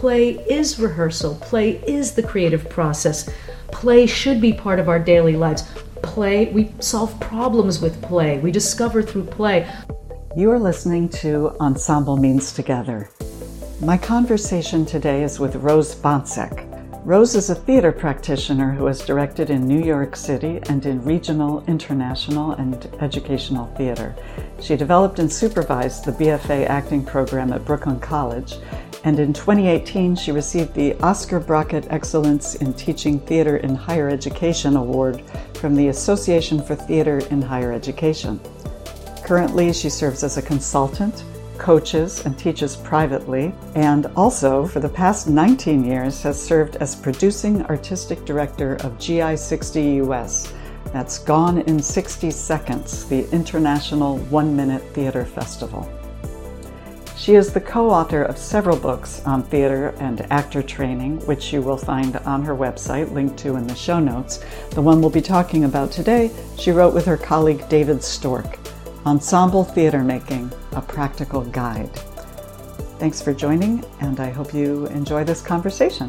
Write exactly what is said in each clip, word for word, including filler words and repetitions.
Play is rehearsal. Play is the creative process. Play should be part of our daily lives. Play, we solve problems with play. We discover through play. You are listening to Ensemble Means Together. My conversation today is with Rose Bonczek. Rose is a theater practitioner who has directed in New York City and in regional, international, and educational theater. She developed and supervised the B F A acting program at Brooklyn College, and in twenty eighteen she received the Oscar Brockett Excellence in Teaching Theater in Higher Education Award from the Association for Theater in Higher Education. Currently, she serves as a consultant, coaches, and teaches privately, and also, for the past nineteen years, has served as producing artistic director of G I sixty U S. That's Gone in sixty seconds, the International One-Minute Theater Festival. She is the co-author of several books on theater and actor training, which you will find on her website, linked to in the show notes. The one we'll be talking about today, she wrote with her colleague David Stork, Ensemble Theater Making, a Practical Guide. Thanks for joining, and I hope you enjoy this conversation.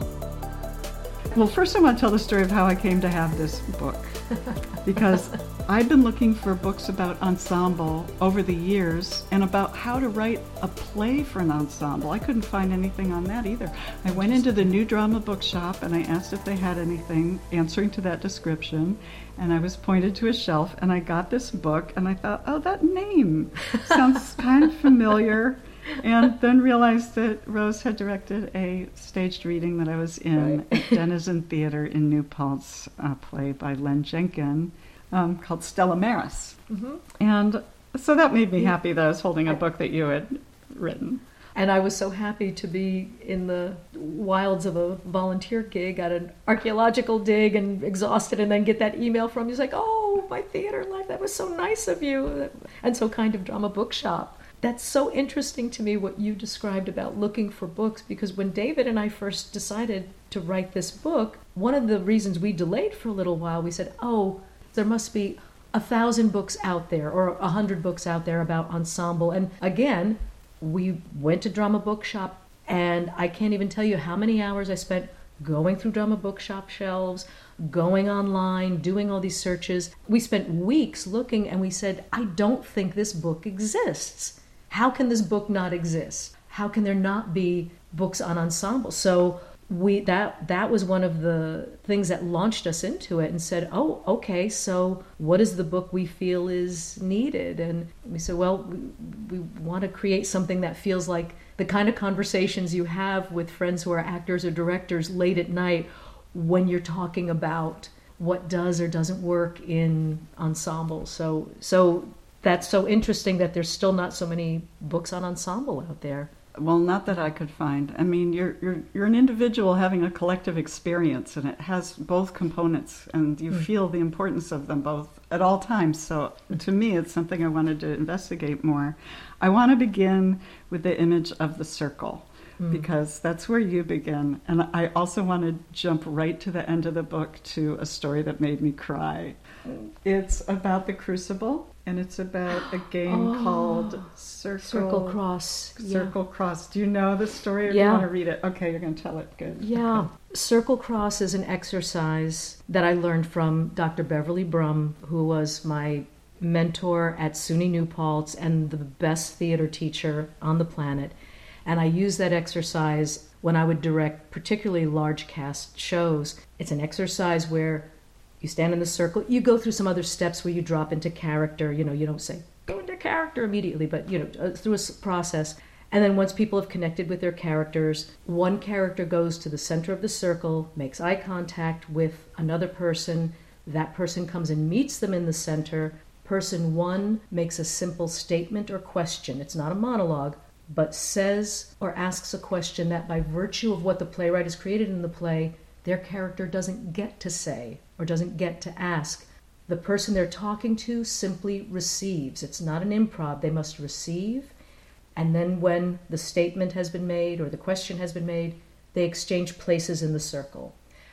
Well, first I want to tell the story of how I came to have this book, because I've been looking for books about ensemble over the years and about how to write a play for an ensemble. I couldn't find anything on that either. I went into the New Drama Bookshop and I asked if they had anything answering to that description, and I was pointed to a shelf and I got this book and I thought, oh, that name sounds kind of familiar, and then realized that Rose had directed a staged reading that I was in right. at Denizen Theater in New Paltz, a play by Len Jenkin um, called Stella Maris. Mm-hmm. And so that made me yeah. happy that I was holding a book that you had written. And I was so happy to be in the wilds of a volunteer gig at an archaeological dig and exhausted, and then get that email from you. It's like, oh, my theater life, that was so nice of you. And so kind of Drama Bookshop. That's so interesting to me what you described about looking for books, because when David and I first decided to write this book, one of the reasons we delayed for a little while, we said, oh, there must be a thousand books out there or a hundred books out there about ensemble. And again, we went to Drama Bookshop, and I can't even tell you how many hours I spent going through Drama Bookshop shelves, going online, doing all these searches. We spent weeks looking, and we said, I don't think this book exists. How can this book not exist? How can there not be books on ensemble? So we that that was one of the things that launched us into it and said, oh, okay, so what is the book we feel is needed? And we said, well, we, we want to create something that feels like the kind of conversations you have with friends who are actors or directors late at night when you're talking about what does or doesn't work in ensemble. So so that's so interesting that there's still not so many books on ensemble out there. Well, not that I could find. I mean, you're you're you're an individual having a collective experience, and it has both components, and you mm. feel the importance of them both at all times. So to me, it's something I wanted to investigate more. I want to begin with the image of the circle, mm. because that's where you begin. And I also want to jump right to the end of the book to a story that made me cry. It's about the Crucible. And it's about a game oh, called Circle, Circle Cross. Circle yeah. Cross. Do you know the story, or yeah. do you want to read it? Okay, you're going to tell it. Good. Yeah. Okay. Circle Cross is an exercise that I learned from Doctor Beverly Brum, who was my mentor at SUNY New Paltz and the best theater teacher on the planet. And I used that exercise when I would direct particularly large cast shows. It's an exercise where you stand in the circle, you go through some other steps where you drop into character. You know, you don't say, go into character immediately, but, you know, through a process. And then once people have connected with their characters, one character goes to the center of the circle, makes eye contact with another person. That person comes and meets them in the center. Person one makes a simple statement or question. It's not a monologue, but says or asks a question that by virtue of what the playwright has created in the play, their character doesn't get to say or doesn't get to ask. The person they're talking to simply receives. It's not an improv. They must receive. And then when the statement has been made or the question has been made, they exchange places in the circle,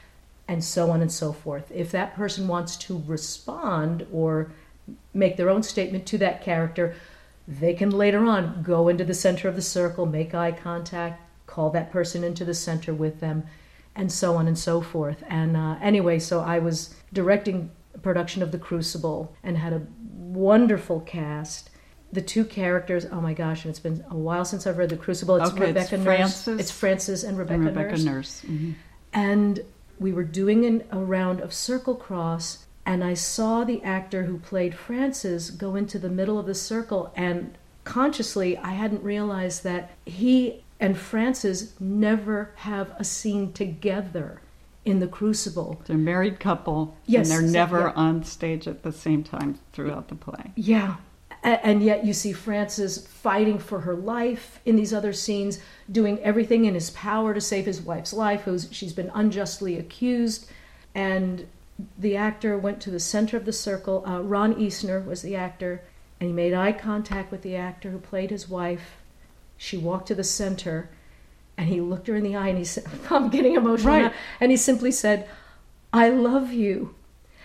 and so on and so forth. If that person wants to respond or make their own statement to that character, they can later on go into the center of the circle, make eye contact, call that person into the center with them, and so on and so forth. And uh, anyway, so I was directing a production of The Crucible and had a wonderful cast. The two characters, oh my gosh, and it's been a while since I've read The Crucible. It's okay, Rebecca it's Nurse. Frances It's Frances and Rebecca, and Rebecca Nurse. Nurse. Mm-hmm. And we were doing an, a round of Circle Cross, and I saw the actor who played Frances go into the middle of the circle, and consciously I hadn't realized that he and Frances never have a scene together in The Crucible. They're a married couple, Yes, and they're so- never yeah. on stage at the same time throughout the play. Yeah. A- And yet you see Frances fighting for her life in these other scenes, doing everything in his power to save his wife's life, who's she's been unjustly accused. And the actor went to the center of the circle. Uh, Ron Eisner was the actor, and he made eye contact with the actor who played his wife. She walked to the center, and he looked her in the eye, and he said, I'm getting emotional Right. now. And he simply said, I love you.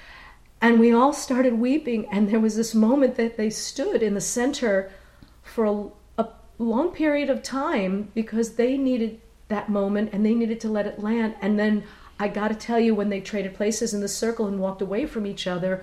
And we all started weeping, and there was this moment that they stood in the center for a, a long period of time because they needed that moment and they needed to let it land. And then I got to tell you, when they traded places in the circle and walked away from each other,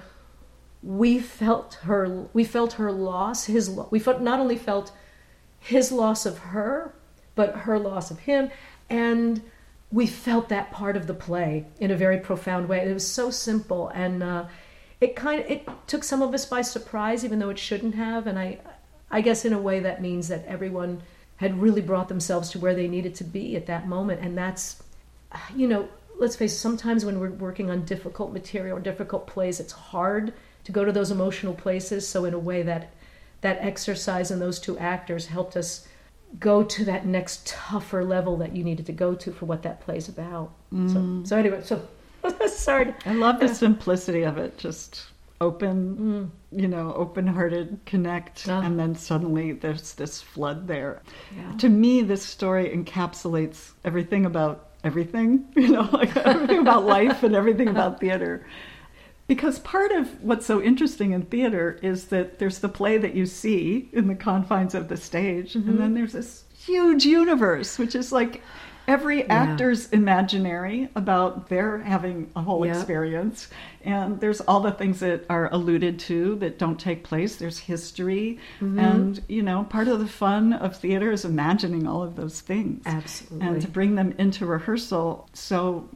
we felt her. We felt her loss. His. lo- We felt not only felt his loss of her, but her loss of him, and we felt that part of the play in a very profound way. It was so simple, and uh, it kind of it took some of us by surprise, even though it shouldn't have. And I, I guess in a way that means that everyone had really brought themselves to where they needed to be at that moment, and that's, you know, let's face it. Sometimes when we're working on difficult material or difficult plays, it's hard to go to those emotional places. So in a way, that that exercise in those two actors helped us go to that next tougher level that you needed to go to for what that play's about. Mm. So, so anyway, so sorry. I love the simplicity of it. Just open, Mm. you know, open-hearted connect, Ah. and then suddenly there's this flood there. Yeah. To me, this story encapsulates everything about everything, you know, like everything about life and everything about theater. Because part of what's so interesting in theater is that there's the play that you see in the confines of the stage, Mm-hmm. and then there's this huge universe, which is like every actor's imaginary about their having a whole Yeah. experience. And there's all the things that are alluded to that don't take place. There's history. Mm-hmm. And, you know, part of the fun of theater is imagining all of those things. Absolutely. And to bring them into rehearsal so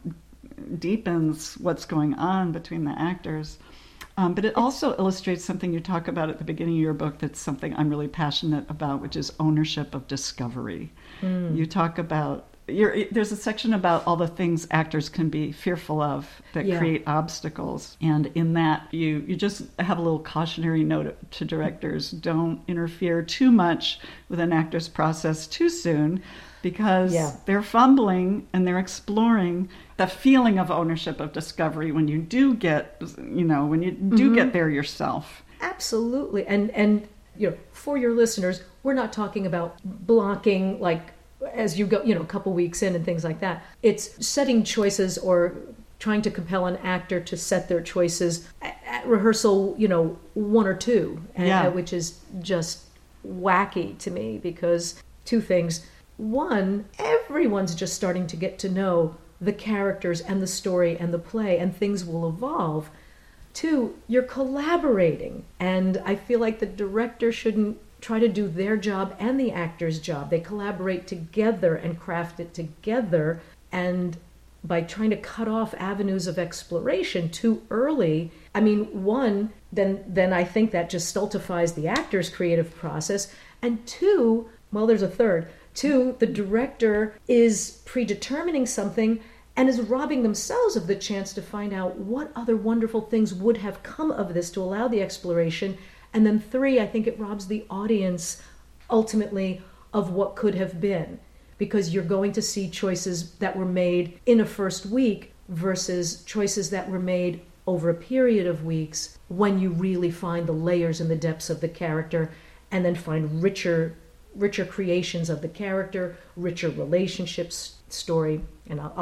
deepens what's going on between the actors. Um, but it also illustrates something you talk about at the beginning of your book that's something I'm really passionate about, which is ownership of discovery. Mm. You talk about, you're, there's a section about all the things actors can be fearful of that Yeah. create obstacles. And in that, you, you just have a little cautionary note to directors. Don't interfere too much with an actor's process too soon, because Yeah. they're fumbling and they're exploring the feeling of ownership of discovery when you do get, you know, when you do Mm-hmm. get there yourself. Absolutely. And and you know, for your listeners, we're not talking about blocking like as you go, you know, a couple weeks in and things like that. It's setting choices or trying to compel an actor to set their choices at, at rehearsal, you know, one or two, and, Yeah. uh, which is just wacky to me because two things. One, everyone's just starting to get to know the characters and the story and the play, and things will evolve. Two, you're collaborating. And I feel like the director shouldn't try to do their job and the actor's job. They collaborate together and craft it together. And by trying to cut off avenues of exploration too early, I mean, one, then then I think that just stultifies the actor's creative process. And two, well, there's a third. Two, the director is predetermining something and is robbing themselves of the chance to find out what other wonderful things would have come of this to allow the exploration. And then three, I think it robs the audience ultimately of what could have been, because you're going to see choices that were made in a first week versus choices that were made over a period of weeks when you really find the layers and the depths of the character and then find richer richer creations of the character, richer relationships, story. And I'll, I'll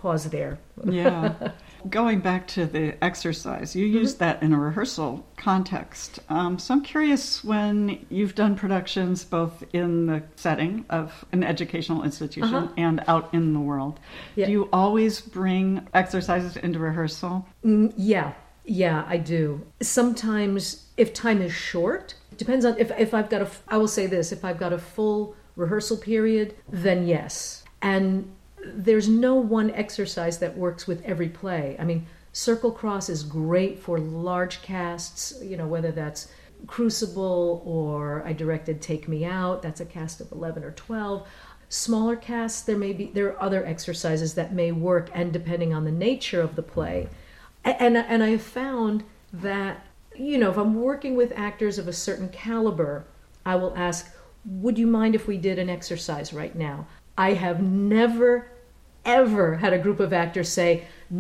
pause there. Yeah. Going back to the exercise, you used that in a rehearsal context. Um, so I'm curious, when you've done productions both in the setting of an educational institution Uh-huh. and out in the world, Yeah. do you always bring exercises into rehearsal? Mm, yeah, yeah, I do. Sometimes, if time is short, depends on if, if I've got a, I will say this, if I've got a full rehearsal period, then yes. And there's no one exercise that works with every play. I mean, Circle Cross is great for large casts, you know, whether that's Crucible or I directed Take Me Out, that's a cast of eleven or twelve. Smaller casts, there may be, there are other exercises that may work, and depending on the nature of the play. And, and I have found that, you know, if I'm working with actors of a certain caliber, I will ask, would you mind if we did an exercise right now? I have never, ever had a group of actors say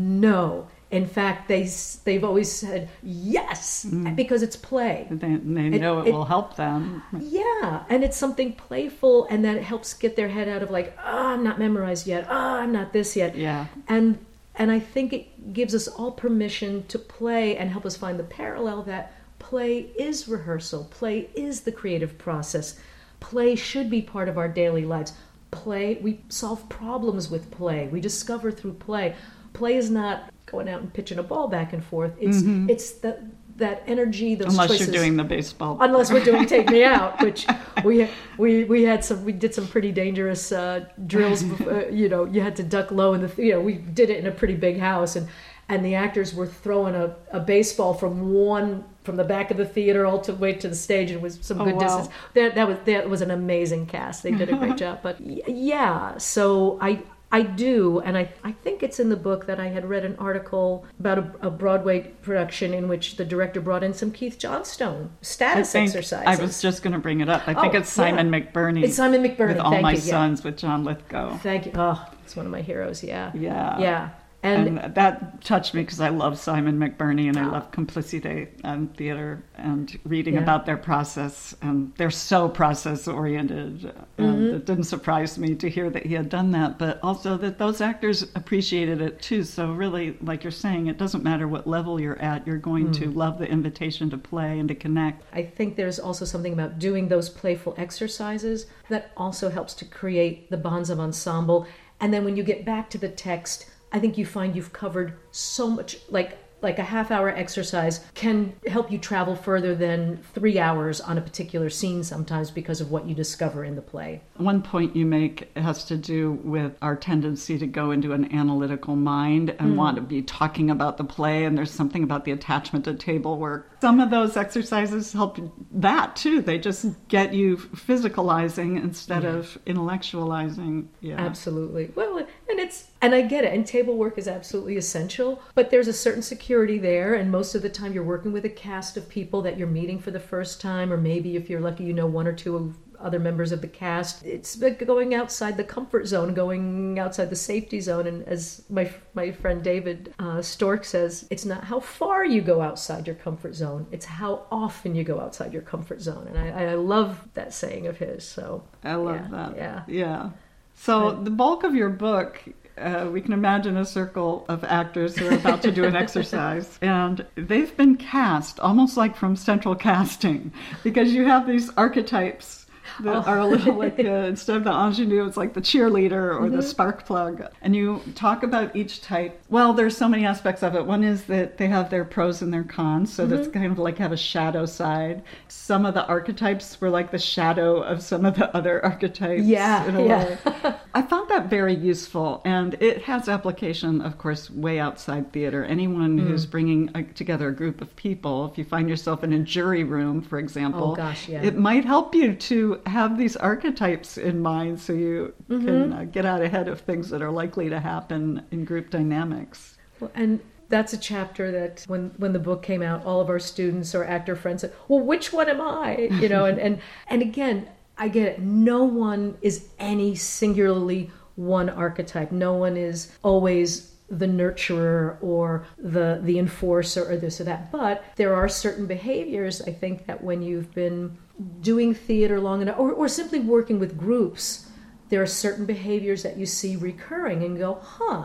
no. In fact, they, they've always said yes, mm. because it's play. They, they know it, it will help them. Yeah, and it's something playful, and that helps get their head out of like, oh, I'm not memorized yet. Oh, I'm not this yet. Yeah. And and I think it gives us all permission to play and help us find the parallel that play is rehearsal. Play is the creative process. Play should be part of our daily lives. Play, we solve problems with play. We discover through play. Play is not going out and pitching a ball back and forth. It's mm-hmm. it's the, that energy, those unless choices. You're doing the baseball. Unless we're doing Take Me Out, which we we we had some we did some pretty dangerous uh, drills. Uh, you know, you had to duck low in the you know we did it in a pretty big house, and and the actors were throwing a, a baseball from one from the back of the theater all the way to the stage, and it was some oh, good wow. distance. That that was that was an amazing cast. They did a great job. But yeah, so I. I do, and I, I think it's in the book that I had read an article about a, a Broadway production in which the director brought in some Keith Johnstone status I think, exercises. I was just going to bring it up. I think oh, it's Simon yeah. McBurney. It's Simon McBurney. With All Thank My you, Sons yeah. with John Lithgow. Thank you. Oh, it's one of my heroes, yeah. Yeah. Yeah. And, And, that touched me because I love Simon McBurney and I oh. love Complicité and theater and reading Yeah. about their process. And they're so process oriented. And Mm-hmm. it didn't surprise me to hear that he had done that, but also that those actors appreciated it too. So really, like you're saying, it doesn't matter what level you're at, you're going mm. to love the invitation to play and to connect. I think there's also something about doing those playful exercises that also helps to create the bonds of ensemble. And then when you get back to the text, I think you find you've covered so much, like like a half hour exercise can help you travel further than three hours on a particular scene sometimes because of what you discover in the play. One point you make has to do with our tendency to go into an analytical mind and mm. want to be talking about the play, and there's something about the attachment to table work. Some of those exercises help that too. They just get you physicalizing instead yeah. of intellectualizing. Yeah. Absolutely. Well, and it's and I get it, and table work is absolutely essential, but there's a certain security there, and most of the time you're working with a cast of people that you're meeting for the first time, or maybe if you're lucky you know one or two of other members of the cast. It's going outside the comfort zone, going outside the safety zone, and as my my friend David uh, Stork says, it's not how far you go outside your comfort zone, it's how often you go outside your comfort zone, and I, I love that saying of his. So I love yeah, that. Yeah. Yeah. So the bulk of your book, uh, we can imagine a circle of actors who are about to do an exercise, and they've been cast almost like from central casting, because you have these archetypes that oh. are a little like, uh, instead of the ingenue, it's like the cheerleader or mm-hmm. the spark plug. And you talk about each type. Well, there's so many aspects of it. One is that they have their pros and their cons, so mm-hmm. that's kind of like have a shadow side. Some of the archetypes were like the shadow of some of the other archetypes. Yeah, in a yeah. way. I found that very useful, and it has application, of course, way outside theater. Anyone mm. who's bringing a, together a group of people, if you find yourself in a jury room, for example, oh, gosh, yeah. it might help you to have these archetypes in mind so you mm-hmm. can uh, get out ahead of things that are likely to happen in group dynamics. Well, and that's a chapter that when when the book came out, all of our students or actor friends said, well, which one am I? You know, and, and, and again, I get it. No one is any singularly one archetype. No one is always the nurturer or the the enforcer or this or that. But there are certain behaviors, I think, that when you've been doing theater long enough, or, or simply working with groups, there are certain behaviors that you see recurring and go, huh.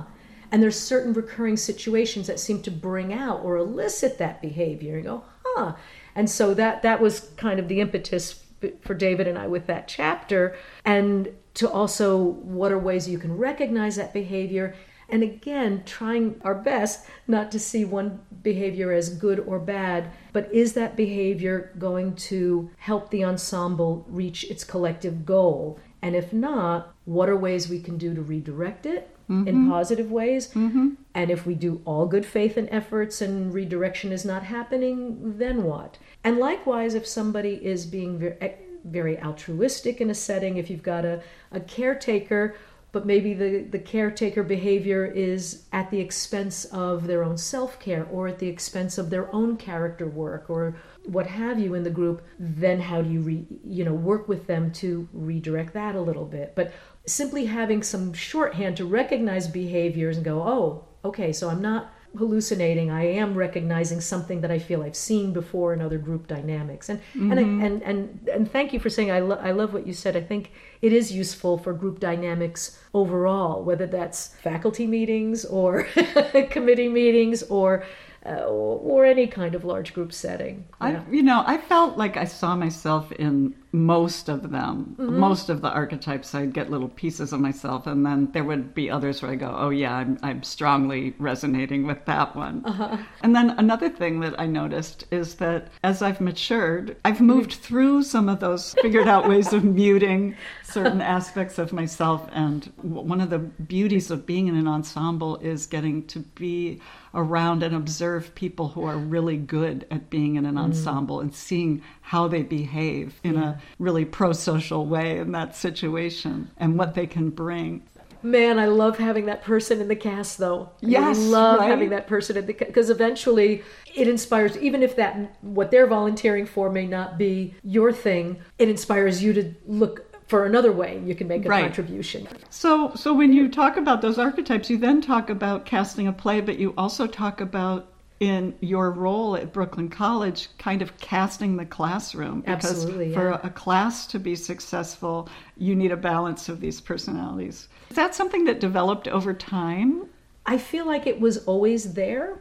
And there's certain recurring situations that seem to bring out or elicit that behavior. You go, huh. And so that that was kind of the impetus for David and I with that chapter. And to also, what are ways you can recognize that behavior? And again, trying our best not to see one behavior as good or bad, but is that behavior going to help the ensemble reach its collective goal? And if not, what are ways we can do to redirect it mm-hmm. in positive ways? Mm-hmm. And if we do all good faith and efforts and redirection is not happening, then what? And likewise, if somebody is being very, very altruistic in a setting, if you've got a, a caretaker, but maybe the, the caretaker behavior is at the expense of their own self-care or at the expense of their own character work or what have you in the group, then how do you re, you know work with them to redirect that a little bit? But simply having some shorthand to recognize behaviors and go, oh, okay, so I'm not hallucinating. I am recognizing something that I feel I've seen before in other group dynamics. And mm-hmm. and, I, and and and thank you for saying I, lo- I love what you said. I think it is useful for group dynamics overall, whether that's faculty meetings or committee meetings or uh, or any kind of large group setting. Yeah. I, you know, I felt like I saw myself in most of them, mm-hmm. most of the archetypes. I'd get little pieces of myself, and then there would be others where I go, oh yeah, I'm, I'm strongly resonating with that one. Uh-huh. And then another thing that I noticed is that as I've matured, I've moved through some of those, figured out ways of muting certain aspects of myself. And one of the beauties of being in an ensemble is getting to be around and observe people who are really good at being in an mm. ensemble and seeing how they behave in yeah. a really pro-social way in that situation and what they can bring. Man, I love having that person in the cast, though. Yes, I love right? having that person in the cast, because eventually it inspires, even if that what they're volunteering for may not be your thing, it inspires you to look for another way you can make a right. contribution. So, so when you talk about those archetypes, you then talk about casting a play, but you also talk about in your role at Brooklyn College, kind of casting the classroom. Because Absolutely, for yeah. a class to be successful, you need a balance of these personalities. Is that something that developed over time? I feel like it was always there,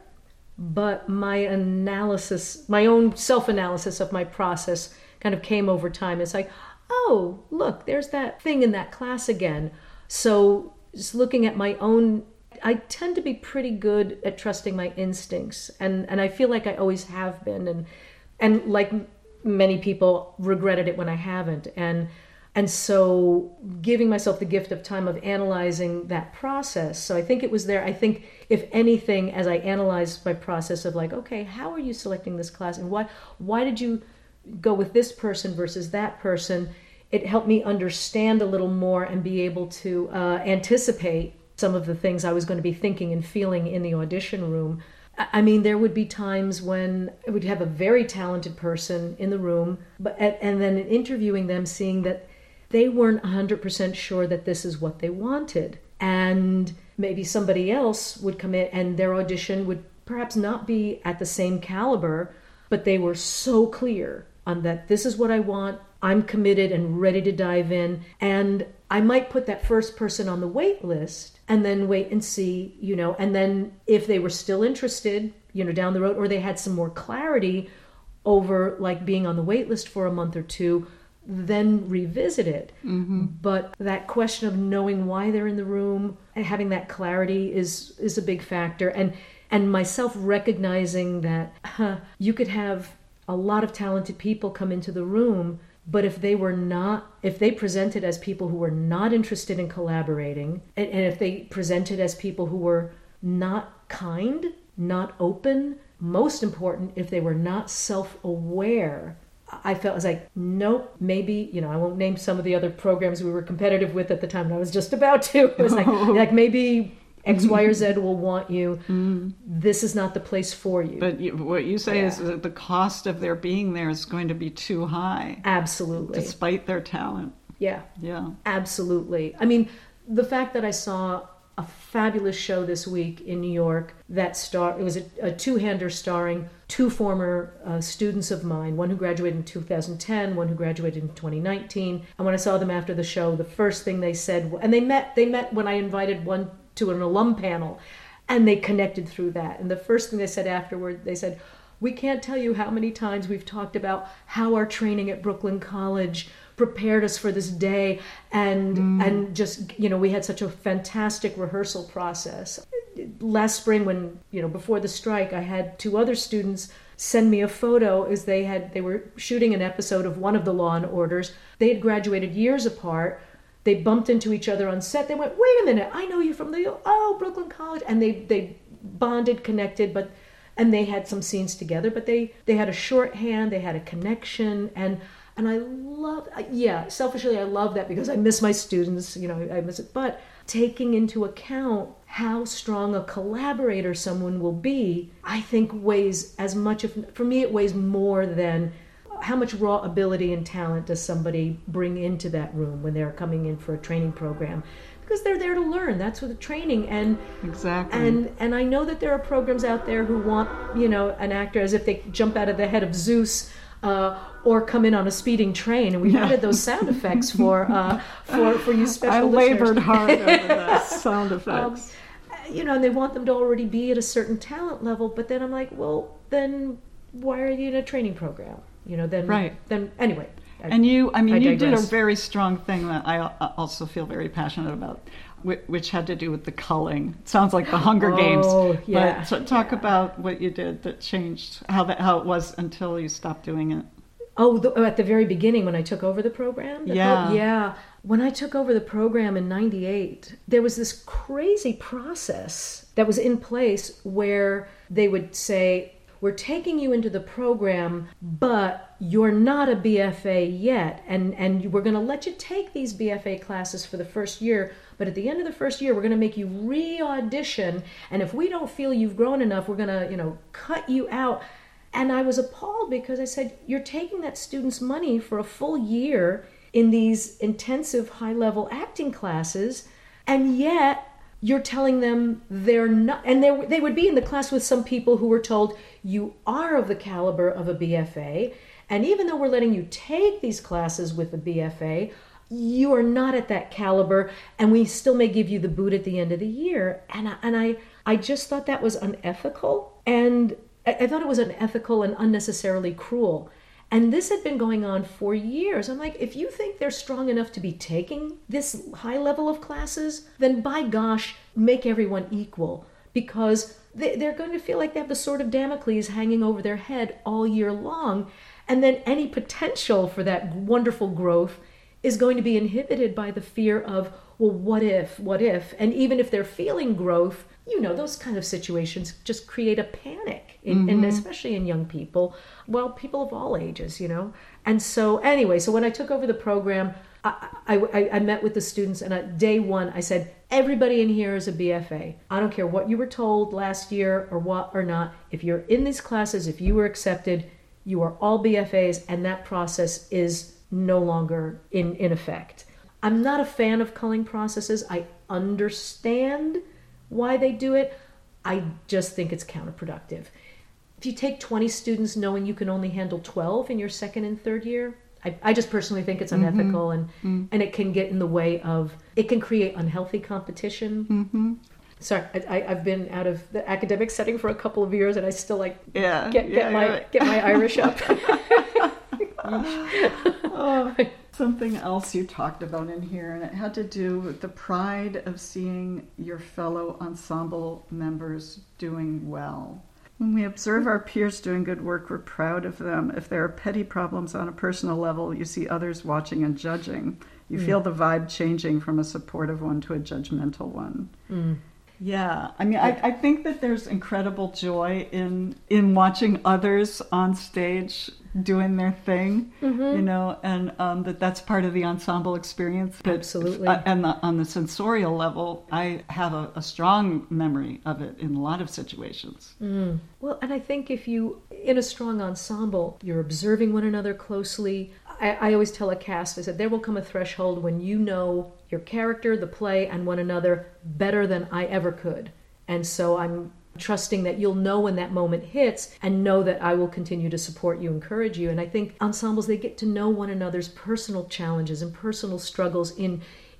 but my analysis, my own self-analysis of my process kind of came over time. It's like, oh, look, there's that thing in that class again. So just looking at my own, I tend to be pretty good at trusting my instincts. And, and I feel like I always have been. And, and like many people, regretted it when I haven't. And, and so giving myself the gift of time of analyzing that process. So I think it was there. I think if anything, as I analyzed my process of like, okay, how are you selecting this class? And why, why did you go with this person versus that person? It helped me understand a little more and be able to uh, anticipate some of the things I was going to be thinking and feeling in the audition room. I mean, there would be times when I would have a very talented person in the room, but and then in interviewing them, seeing that they weren't one hundred percent sure that this is what they wanted. And maybe somebody else would come in and their audition would perhaps not be at the same caliber, but they were so clear on that this is what I want. I'm committed and ready to dive in. And I might put that first person on the wait list and then wait and see, you know, and then if they were still interested, you know, down the road, or they had some more clarity over like being on the wait list for a month or two, then revisit it. Mm-hmm. But that question of knowing why they're in the room and having that clarity is is a big factor. And and myself recognizing that huh, you could have a lot of talented people come into the room, but if they were not, if they presented as people who were not interested in collaborating, and, and if they presented as people who were not kind, not open, most important, if they were not self-aware, I felt I was like, nope, maybe, you know, I won't name some of the other programs we were competitive with at the time, and I was just about to. It was like, like maybe X, Y, or Z will want you. Mm. This is not the place for you. But you, what you say yeah. is that the cost of their being there is going to be too high. Absolutely. Despite their talent. Yeah. Yeah. Absolutely. I mean, the fact that I saw a fabulous show this week in New York that star it was a, a two-hander starring two former uh, students of mine, one who graduated in two thousand ten, one who graduated in twenty nineteen. And when I saw them after the show, the first thing they said, and they met they met when I invited one to an alum panel, and they connected through that. And the first thing they said afterward, they said, we can't tell you how many times we've talked about how our training at Brooklyn College prepared us for this day, and mm. and just, you know, we had such a fantastic rehearsal process. Last spring, when, you know, before the strike, I had two other students send me a photo as they had they were shooting an episode of one of the Law and Orders. They had graduated years apart. They bumped into each other on set. They went, wait a minute, I know you from the oh Brooklyn College, and they they bonded, connected, but and they had some scenes together. But they they had a shorthand, they had a connection, and and I love yeah selfishly I love that because I miss my students, you know, I miss it. But taking into account how strong a collaborator someone will be, I think weighs as much, if for me it weighs more than how much raw ability and talent does somebody bring into that room when they're coming in for a training program, because they're there to learn. That's what the training and exactly. And and I know that there are programs out there who want, you know, an actor as if they jump out of the head of Zeus. Uh, or come in on a speeding train, and we yeah. added those sound effects for uh, for for you special I listeners. labored hard over those sound effects. Um, you know, and they want them to already be at a certain talent level, but then I'm like, well, then why are you in a training program? You know, then right. Then anyway. I, and you, I mean, I you did a digress. very strong thing that I also feel very passionate about, which had to do with the culling. It sounds like the Hunger oh, Games. Yeah. But so talk yeah. about what you did that changed, how that how it was until you stopped doing it. Oh, the, at the very beginning when I took over the program? The yeah. Pro- yeah. When I took over the program in ninety-eight, there was this crazy process that was in place where they would say, we're taking you into the program, but you're not a B F A yet, and, and we're going to let you take these B F A classes for the first year, but at the end of the first year, we're going to make you re-audition, and if we don't feel you've grown enough, we're going to, you know, cut you out. And I was appalled because I said, you're taking that student's money for a full year in these intensive high-level acting classes, and yet you're telling them they're not, and they they would be in the class with some people who were told, you are of the caliber of a B F A, and even though we're letting you take these classes with a B F A, you are not at that caliber, and we still may give you the boot at the end of the year. And I, and I, I just thought that was unethical, and I, I thought it was unethical and unnecessarily cruel. And this had been going on for years. I'm like, if you think they're strong enough to be taking this high level of classes, then by gosh, make everyone equal. Because they, they're going to feel like they have the sword of Damocles hanging over their head all year long. And then any potential for that wonderful growth is going to be inhibited by the fear of, well, what if, what if? And even if they're feeling growth, you know, those kind of situations just create a panic, in, mm-hmm. and especially in young people, well, people of all ages, you know. And so anyway, so when I took over the program, I, I, I met with the students, and at day one, I said, everybody in here is a B F A. I don't care what you were told last year or what or not. If you're in these classes, if you were accepted, you are all B F As, and that process is no longer in, in effect. I'm not a fan of culling processes. I understand why they do it. I just think it's counterproductive. If you take twenty students knowing you can only handle twelve in your second and third year, I, I just personally think it's unethical, mm-hmm. and, mm-hmm. and it can get in the way of, it can create unhealthy competition. Mm-hmm. Sorry, I, I, I've been out of the academic setting for a couple of years, and I still like yeah, get, yeah, get, my, right. get my Irish up. Oh, something else you talked about in here, and it had to do with the pride of seeing your fellow ensemble members doing well. When we observe our peers doing good work, we're proud of them. If there are petty problems on a personal level, you see others watching and judging. You mm. feel the vibe changing from a supportive one to a judgmental one. Mm. Yeah, I mean, I, I think that there's incredible joy in in watching others on stage doing their thing, mm-hmm. you know, and um, that that's part of the ensemble experience. But, Absolutely. Uh, and the, on the sensorial level, I have a, a strong memory of it in a lot of situations. Mm. Well, and I think if you, in a strong ensemble, you're observing one another closely. I, I always tell a cast, I said, there will come a threshold when you know your character, the play, and one another better than I ever could. And so I'm trusting that you'll know when that moment hits, and know that I will continue to support you, encourage you. And I think ensembles, they get to know one another's personal challenges and personal struggles in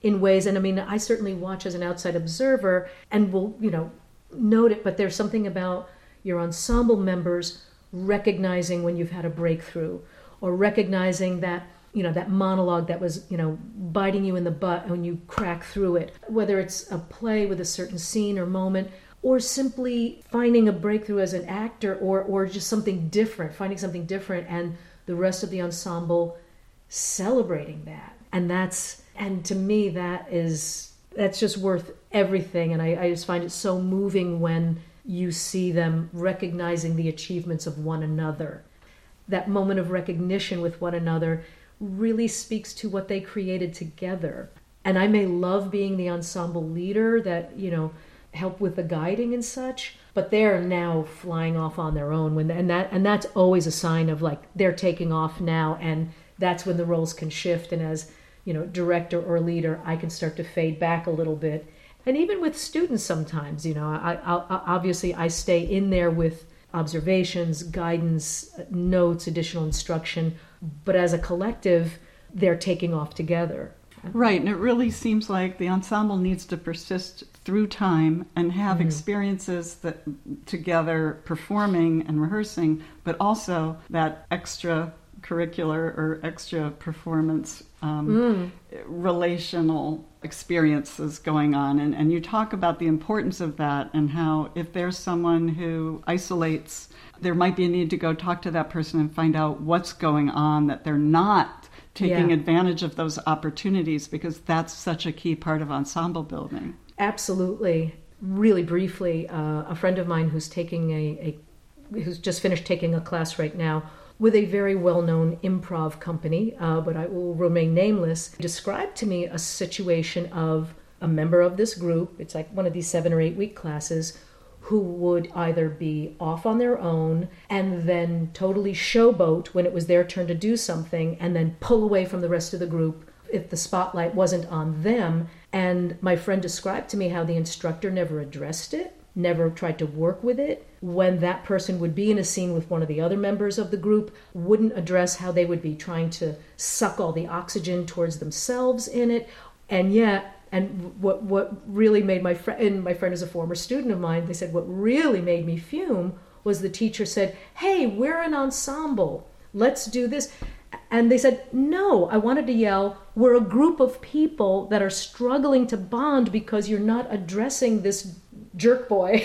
in ways. And I mean, I certainly watch as an outside observer and will, you know, note it, but there's something about your ensemble members recognizing when you've had a breakthrough, or recognizing that, you know, that monologue that was, you know, biting you in the butt when you crack through it, whether it's a play with a certain scene or moment, or simply finding a breakthrough as an actor, or or just something different, finding something different, and the rest of the ensemble celebrating that. And that's, and to me, that is, that's just worth everything. And I, I just find it so moving when you see them recognizing the achievements of one another. That moment of recognition with one another really speaks to what they created together. And I may love being the ensemble leader that, you know, help with the guiding and such, but they're now flying off on their own, when and that and that's always a sign of like they're taking off now, and that's when the roles can shift. And as, you know, director or leader, I can start to fade back a little bit. And even with students sometimes, you know, I, I obviously I stay in there with observations, guidance, notes, additional instruction, but as a collective, they're taking off together. Right, and it really seems like the ensemble needs to persist through time and have mm-hmm. experiences that together, performing and rehearsing, but also that extra curricular or extra performance um, mm. relational experiences going on. And, and you talk about the importance of that, and how if there's someone who isolates, there might be a need to go talk to that person and find out what's going on, that they're not taking yeah. advantage of those opportunities, because that's such a key part of ensemble building. Absolutely. Really briefly, uh, a friend of mine who's taking a, a who's just finished taking a class right now with a very well-known improv company, uh, but I will remain nameless, described to me a situation of a member of this group, it's like one of these seven or eight week classes, who would either be off on their own and then totally showboat when it was their turn to do something, and then pull away from the rest of the group if the spotlight wasn't on them. And my friend described to me how the instructor never addressed it, never tried to work with it. When that person would be in a scene with one of the other members of the group, wouldn't address how they would be trying to suck all the oxygen towards themselves in it. And yet, and what what really made my friend, and my friend is a former student of mine, they said what really made me fume was the teacher said, "Hey, we're an ensemble, let's do this." And they said, "No," I wanted to yell, "We're a group of people that are struggling to bond because you're not addressing this jerk boy,"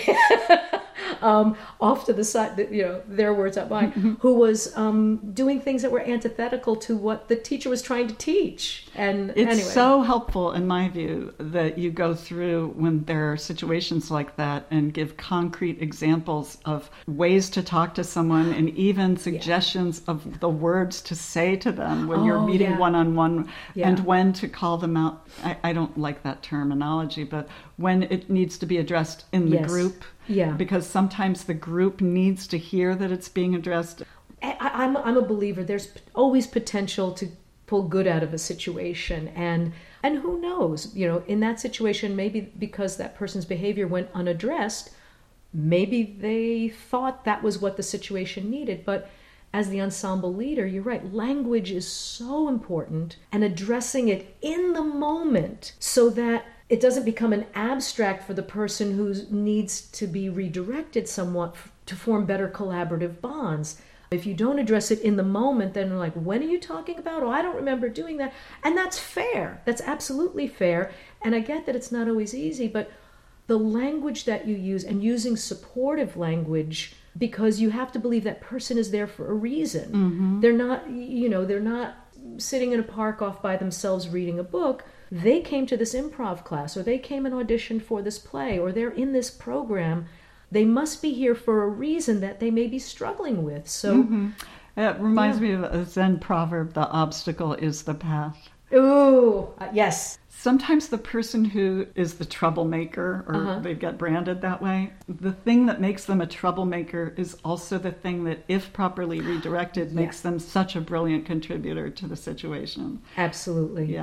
um, off to the side, you know, their words, not mine, mm-hmm. who was um, doing things that were antithetical to what the teacher was trying to teach. And it's anyway. So helpful, in my view, that you go through when there are situations like that and give concrete examples of ways to talk to someone, and even suggestions yeah. of the words to say to them when oh, you're meeting yeah. one-on-one, yeah. and when to call them out. I, I don't like that terminology, but when it needs to be addressed in the yes. group. Yeah. Because sometimes the group needs to hear that it's being addressed. I, I'm, I'm a believer there's always potential to pull good out of a situation. And and who knows, you know, in that situation, maybe because that person's behavior went unaddressed, maybe they thought that was what the situation needed. But as the ensemble leader, you're right, language is so important, and addressing it in the moment so that it doesn't become an abstract for the person who needs to be redirected somewhat to form better collaborative bonds. If you don't address it in the moment, then they're like, when are you talking about? Oh, I don't remember doing that. And that's fair. That's absolutely fair. And I get that it's not always easy, but the language that you use, and using supportive language, because you have to believe that person is there for a reason. Mm-hmm. They're not, you know, they're not sitting in a park off by themselves reading a book. They came to this improv class, or they came and auditioned for this play, or they're in this program. They must be here for a reason that they may be struggling with. So mm-hmm. It reminds yeah. me of a Zen proverb, the obstacle is the path. Ooh, uh, yes. Sometimes the person who is the troublemaker, or uh-huh. they get branded that way, the thing that makes them a troublemaker is also the thing that, if properly redirected, yeah. makes them such a brilliant contributor to the situation. Absolutely. Yeah.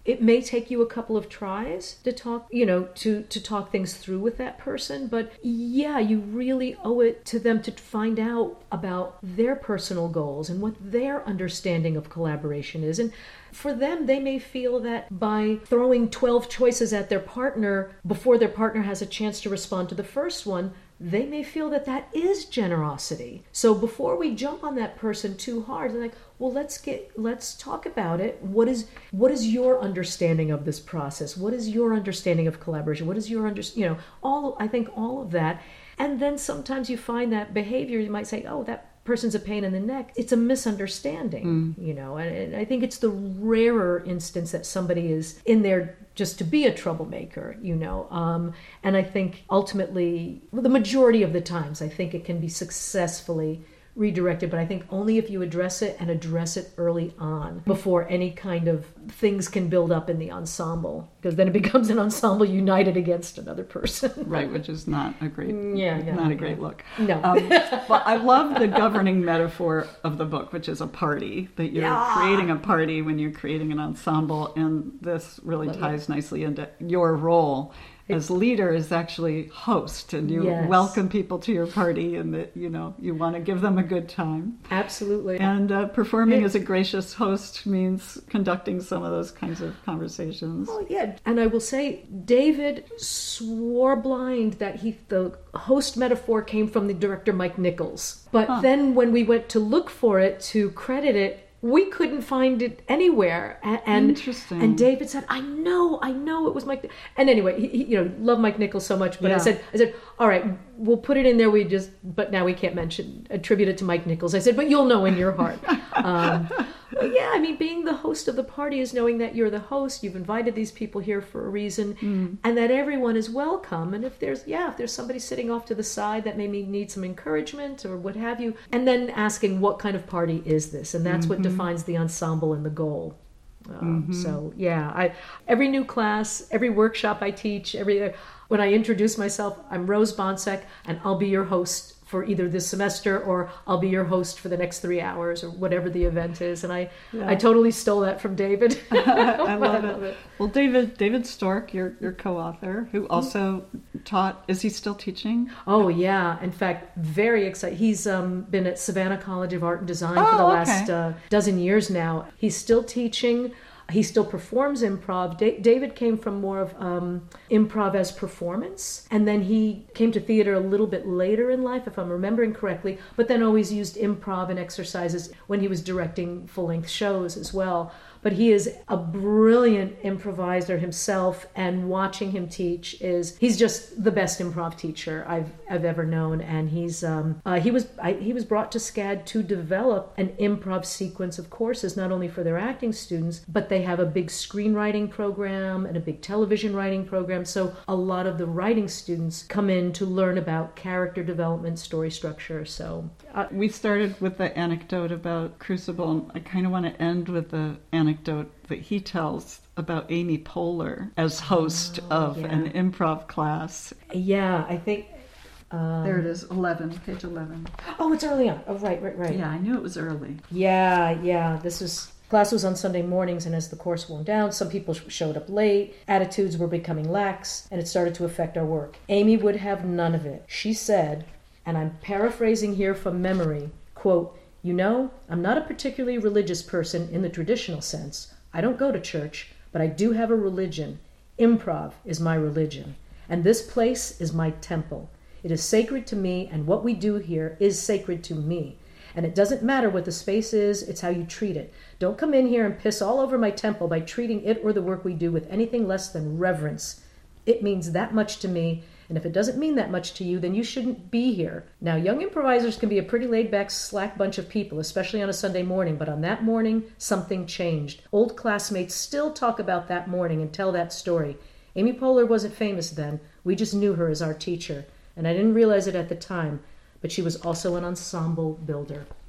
It may take you a couple of tries to talk, you know, to, to talk things through with that person. But yeah, you really owe it to them to find out about their personal goals and what their understanding of collaboration is. And for them, they may feel that by throwing twelve choices at their partner before their partner has a chance to respond to the first one, they may feel that that is generosity. So before we jump on that person too hard, they're like, well, let's get, let's talk about it. What is, what is your understanding of this process? What is your understanding of collaboration? What is your under, you know, all, I think all of that. And then sometimes you find that behavior, you might say, oh, that person's a pain in the neck. It's a misunderstanding, mm. you know, and, and I think it's the rarer instance that somebody is in there just to be a troublemaker, you know. Um, and I think ultimately, well, the majority of the times, I think it can be successfully redirected, but I think only if you address it and address it early on before any kind of things can build up in the ensemble, because then it becomes an ensemble united against another person. Right, which is not a great, yeah, yeah, not a yeah. great look. No. Um, but I love the governing metaphor of the book, which is a party, that you're yeah. creating a party when you're creating an ensemble, and this really love ties it. nicely into your role as leader is actually host, and you yes. welcome people to your party, and that, you know, you want to give them a good time. Absolutely. And uh, performing it, as a gracious host means conducting some of those kinds of conversations. Oh yeah, and I will say, David swore blind that he the host metaphor came from the director Mike Nichols. But huh. then when we went to look for it to credit it, we couldn't find it anywhere. And, Interesting. And David said, I know, I know it was Mike. And anyway, he, he, you know, love Mike Nichols so much. But yeah. I said, I said, all right, we'll put it in there. We just, but now we can't mention, attribute it to Mike Nichols. I said, but you'll know in your heart. um, but yeah, I mean, being the host of the party is knowing that you're the host. You've invited these people here for a reason, mm. and that everyone is welcome. And if there's, yeah, if there's somebody sitting off to the side that maybe needs some encouragement or what have you, and then asking what kind of party is this, and that's mm-hmm. what defines the ensemble and the goal. Um, mm-hmm. So yeah, I every new class, every workshop I teach, every when I introduce myself, I'm Rose Bonsack, and I'll be your host for either this semester, or I'll be your host for the next three hours or whatever the event is. And I, yeah. I totally stole that from David. I, love, I love it. it. Well, David, David Stork, your your co-author, who also taught, is he still teaching? Oh yeah, in fact, very excited. He's um, been at Savannah College of Art and Design oh, for the okay. last uh, dozen years now. He's still teaching. He still performs improv. Da- David came from more of um, improv as performance, and then he came to theater a little bit later in life, if I'm remembering correctly, but then always used improv and exercises when he was directing full-length shows as well. But he is a brilliant improviser himself, and watching him teach is, he's just the best improv teacher I've I've ever known. And he's um, uh, he was I, he was brought to SCAD to develop an improv sequence of courses, not only for their acting students, but they have a big screenwriting program and a big television writing program. So a lot of the writing students come in to learn about character development, story structure. So uh, we started with the anecdote about Crucible, and I kind of want to end with the anecdote that he tells about Amy Poehler as host oh, of yeah. an improv class. Yeah, I think... Um, there it is, eleven, page eleven. Oh, it's early on. Oh, right, right, right. Yeah, I knew it was early. Yeah, yeah. This was... Class was on Sunday mornings, and as the course wound down, some people sh- showed up late, attitudes were becoming lax, and it started to affect our work. Amy would have none of it. She said, and I'm paraphrasing here from memory, quote, "You know, I'm not a particularly religious person in the traditional sense. I don't go to church, but I do have a religion. Improv is my religion, and this place is my temple. It is sacred to me, and what we do here is sacred to me. And it doesn't matter what the space is, it's how you treat it. Don't come in here and piss all over my temple by treating it or the work we do with anything less than reverence. It means that much to me, and if it doesn't mean that much to you, then you shouldn't be here." Now, young improvisers can be a pretty laid-back, slack bunch of people, especially on a Sunday morning, but on that morning, something changed. Old classmates still talk about that morning and tell that story. Amy Poehler wasn't famous then. We just knew her as our teacher, and I didn't realize it at the time, but she was also an ensemble builder.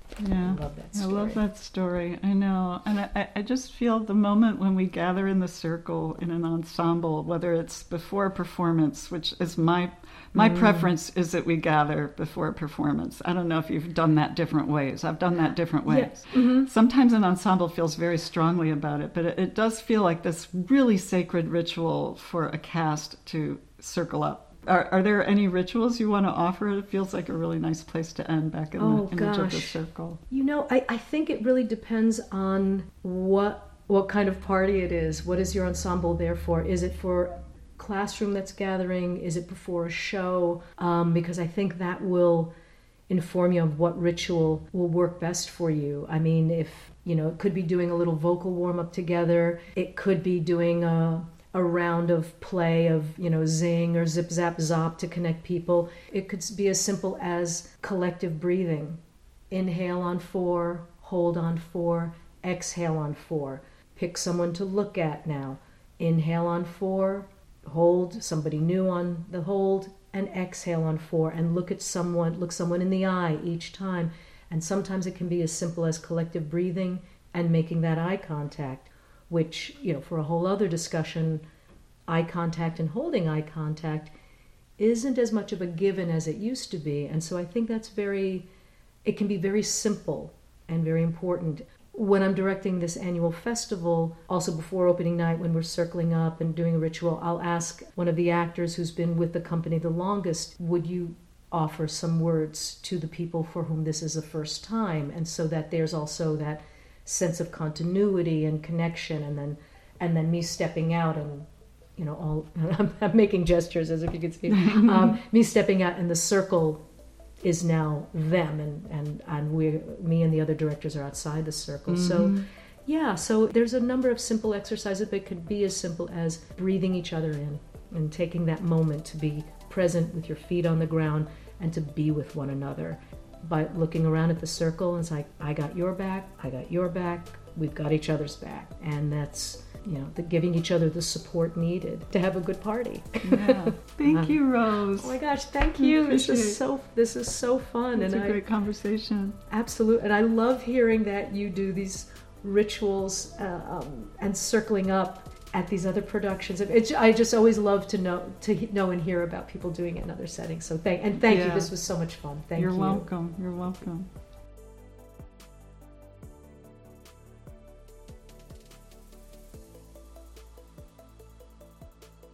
Yeah, I love that I story. love that story. I know. And I, I just feel the moment when we gather in the circle in an ensemble, whether it's before a performance, which is my my mm. preference is that we gather before a performance. I don't know if you've done that different ways. I've done that different ways. Yes. Mm-hmm. Sometimes an ensemble feels very strongly about it, but it, it does feel like this really sacred ritual for a cast to circle up. Are, are there any rituals you want to offer? It feels like a really nice place to end back in oh, the image gosh. of the circle. You know, I, I think it really depends on what what kind of party it is. What is your ensemble there for? Is it for classroom that's gathering? Is it before a show? Um, because I think that will inform you of what ritual will work best for you. I mean, if, you know, it could be doing a little vocal warm-up together. It could be doing a... a round of play of, you know, zing or zip, zap, zop to connect people. It could be as simple as collective breathing. Inhale on four, hold on four, exhale on four. Pick someone to look at now. Inhale on four, hold somebody new on the hold, and exhale on four. And look at someone, look someone in the eye each time. And sometimes it can be as simple as collective breathing and making that eye contact, which, you know, for a whole other discussion, eye contact and holding eye contact isn't as much of a given as it used to be. And so I think that's very, it can be very simple and very important. When I'm directing this annual festival, also before opening night, when we're circling up and doing a ritual, I'll ask one of the actors who's been with the company the longest, would you offer some words to the people for whom this is the first time? And so that there's also that sense of continuity and connection, and then and then me stepping out and, you know, all I'm, I'm making gestures as if you could see um, me stepping out, and the circle is now them, and and and we me and the other directors are outside the circle. Mm-hmm. So yeah, so there's a number of simple exercises that could be as simple as breathing each other in and taking that moment to be present with your feet on the ground and to be with one another. By looking around at the circle, and it's like, I got your back, I got your back, we've got each other's back. And that's, you know, the giving each other the support needed to have a good party. Yeah. Thank um, you, Rose. Oh my gosh, thank you. This is so this is so fun. It's and a I, great conversation. Absolutely. And I love hearing that you do these rituals uh, um, and circling up at these other productions. It, I just always love to know to know and hear about people doing it in other settings. So thank and thank yeah. you. This was so much fun. Thank You're you. You're welcome. You're welcome.